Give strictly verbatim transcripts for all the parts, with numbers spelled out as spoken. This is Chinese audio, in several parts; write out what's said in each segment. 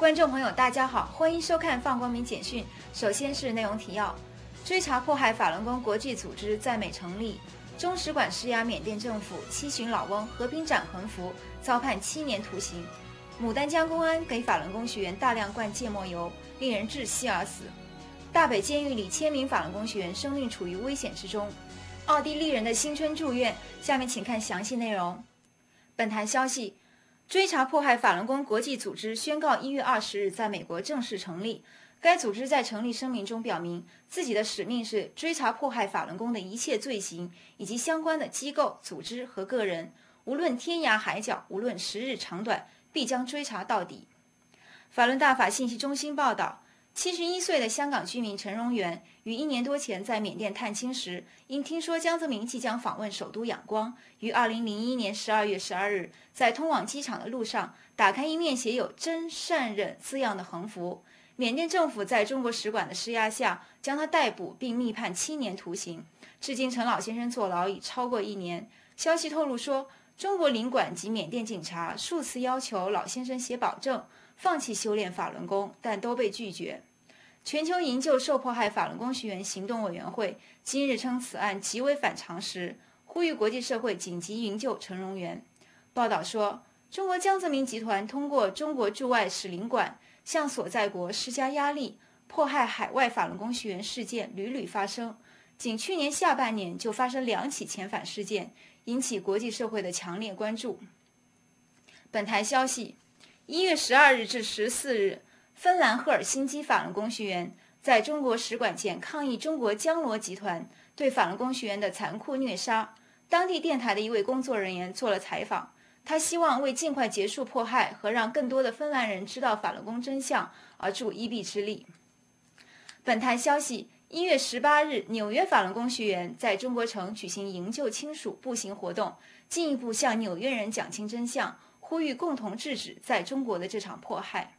观众朋友，大家好，欢迎收看放光明简讯。首先是内容提要：追查迫害法轮功国际组织在美成立，中使馆施压缅甸政府，七旬老翁和平展横幅，遭判七年徒刑。牡丹江公安给法轮功学员大量灌芥末油，令人窒息而死。大北监狱里千名法轮功学员生命处于危险之中。奥地利人的新春祝愿，下面请看详细内容。本台消息。追查迫害法轮功国际组织宣告一月二十日在美国正式成立。该组织在成立声明中表明，自己的使命是追查迫害法轮功的一切罪行，以及相关的机构、组织和个人，无论天涯海角，无论时日长短，必将追查到底。法轮大法信息中心报道，七十一岁的香港居民陈荣元于一年多前在缅甸探亲时，因听说江泽民即将访问首都仰光，于二零零一年十二月十二日在通往机场的路上打开一面写有真善忍字样的横幅。缅甸政府在中国使馆的施压下将他逮捕并密判七年徒刑，至今陈老先生坐牢已超过一年。消息透露说，中国领馆及缅甸警察数次要求老先生写保证放弃修炼法轮功，但都被拒绝。全球营救受迫害法轮功学员行动委员会今日称此案极为反常识，呼吁国际社会紧急营救陈荣元。报道说，中国江泽民集团通过中国驻外使领馆向所在国施加压力，迫害海外法轮功学员事件屡屡发生，仅去年下半年就发生两起遣返事件，引起国际社会的强烈关注。本台消息，一月十二日至十四日，芬兰赫尔辛基法轮功学员在中国使馆前抗议中国江罗集团对法轮功学员的残酷虐杀。当地电台的一位工作人员做了采访，他希望为尽快结束迫害和让更多的芬兰人知道法轮功真相而助一臂之力。本台消息，一月十八日，纽约法轮功学员在中国城举行营救亲属步行活动，进一步向纽约人讲清真相，呼吁共同制止在中国的这场迫害。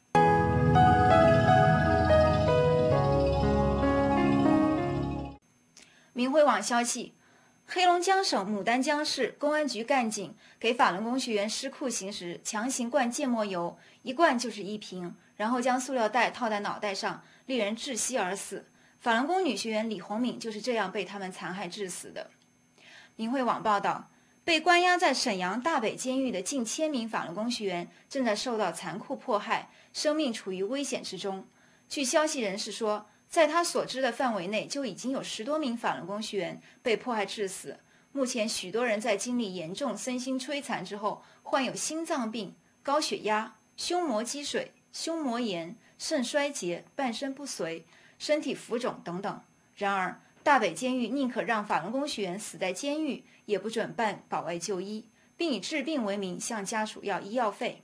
明慧网消息，黑龙江省牡丹江市公安局干警给法轮功学员施酷刑时，强行灌芥末油，一灌就是一瓶，然后将塑料袋套在脑袋上，令人窒息而死。法轮功女学员李红敏就是这样被他们残害致死的。明慧网报道，被关押在沈阳大北监狱的近千名法轮功学员正在受到残酷迫害，生命处于危险之中。据消息人士说，在他所知的范围内，就已经有十多名法轮功学员被迫害致死。目前，许多人在经历严重身心摧残之后，患有心脏病、高血压、胸膜积水、胸膜炎、肾衰竭、半身不遂、身体浮肿等等。然而，大北监狱宁可让法轮功学员死在监狱，也不准办保外就医，并以治病为名向家属要医药费。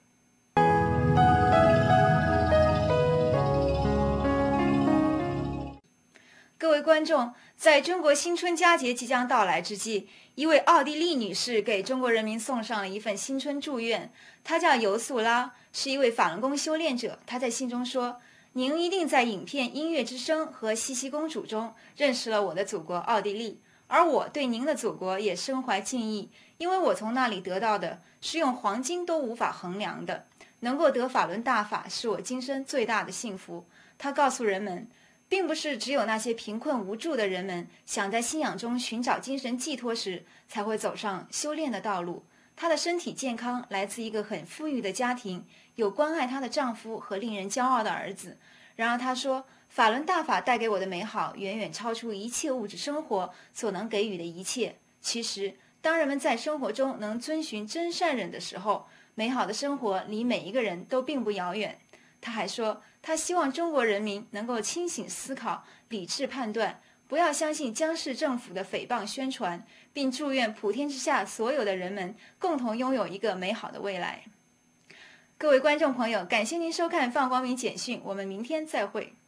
各位观众，在中国新春佳节即将到来之际，一位奥地利女士给中国人民送上了一份新春祝愿。她叫尤素拉，是一位法轮功修炼者。她在信中说：“您一定在影片《音乐之声》和《茜茜公主》中认识了我的祖国奥地利，而我对您的祖国也深怀敬意，因为我从那里得到的是用黄金都无法衡量的。能够得法轮大法，是我今生最大的幸福。”她告诉人们，并不是只有那些贫困无助的人们想在信仰中寻找精神寄托时才会走上修炼的道路。她的身体健康来自一个很富裕的家庭，有关爱她的丈夫和令人骄傲的儿子。然而她说，法轮大法带给我的美好远远超出一切物质生活所能给予的一切。其实当人们在生活中能遵循真善忍的时候，美好的生活离每一个人都并不遥远。他还说，他希望中国人民能够清醒思考、理智判断，不要相信江氏政府的诽谤宣传，并祝愿普天之下所有的人们共同拥有一个美好的未来。各位观众朋友，感谢您收看放光明简讯，我们明天再会。